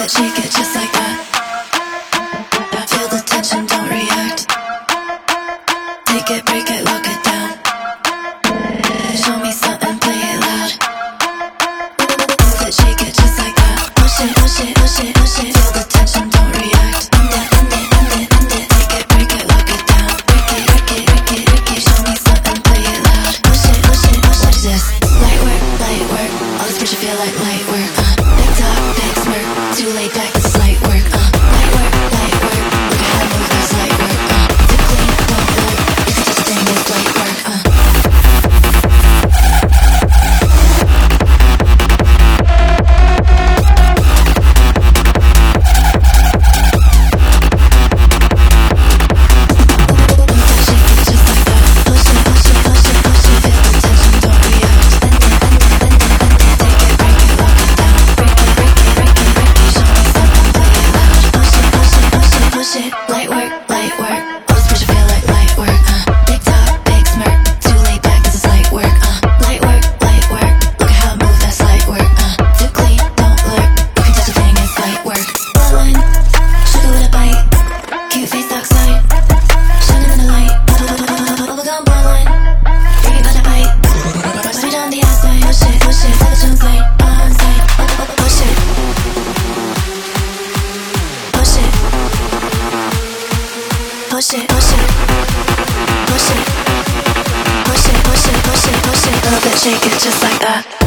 it, shake it just like that. Feel the tension, don't react. Take it, break it, lock it down. Show me something, play it loud. Move it, shake it just like that. Push it, push it, push it, push it. Feel the tension, don't react. End it, end it, end it, end it. Take it, break it, lock it down. Break it, break it, break it, break it. Show me something, play it loud. Push it, push it, push it. Watch this. Light work, light work. All this pressure feel like light work. Big talk, big smirk. Too laid back, this is light work. Light work, light work. Look at how I move, that's light work. Too clean, don't work. You can touch a thing, it's light work. Light work, light work. All this pressure feel like light work. Big talk, big smirk. Too laid back, this is light work. Light work, light work. Look at how I move, that's light work. Too clean, don't lurk. You can touch a thing, it's light work. Ballin', sugar with a bite. Cute face, dark side. Shining in the light. Bubblegum ballin'. Baby, but I bite. Push it on the outside. Push it, push it. Feel the translate. On sight. Push it. Push it. Push it, push it, push it, push it, push it, push it, push it. Love it, shake it just like that.